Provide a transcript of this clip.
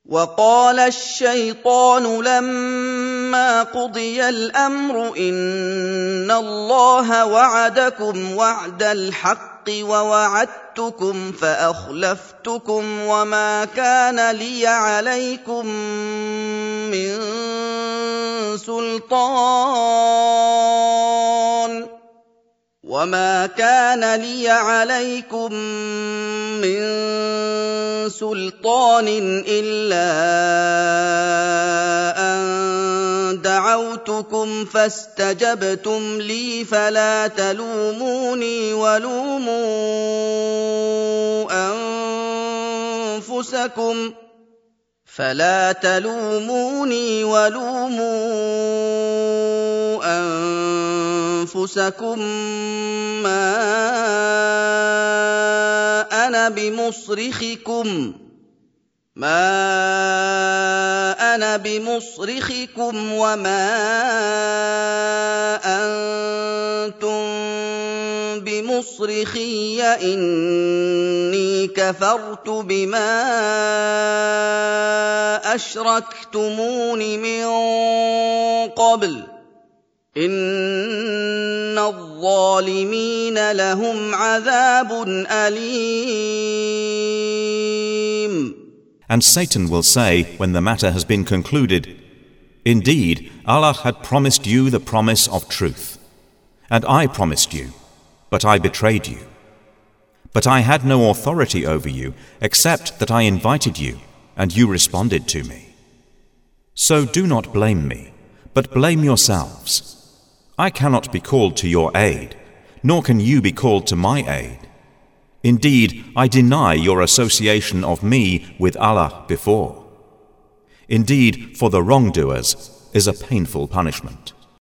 وقال الشيطان لما قضي الأمر إن الله وعدكم وعد الحق ووعدتكم فأخلفتكم وما كان لي عليكم من سلطان إلا أن دعوتكم فاستجبتم لي فلا تلوموني ولوموا أنفسكم ما أنا بمصرخكم وما أنتم بمصرخي إني كفرت بما أشركتمون من قبل إن الظالمين لهم عذاب أليم. And Satan will say, when the matter has been concluded, Indeed, Allah had promised you the promise of truth, and I promised you, but I betrayed you. But I had no authority over you, except that I invited you, and you responded to me. So do not blame me, but blame yourselves. I cannot be called to your aid, nor can you be called to my aid. Indeed, I deny your association of me with Allah before. Indeed, for the wrongdoers is a painful punishment.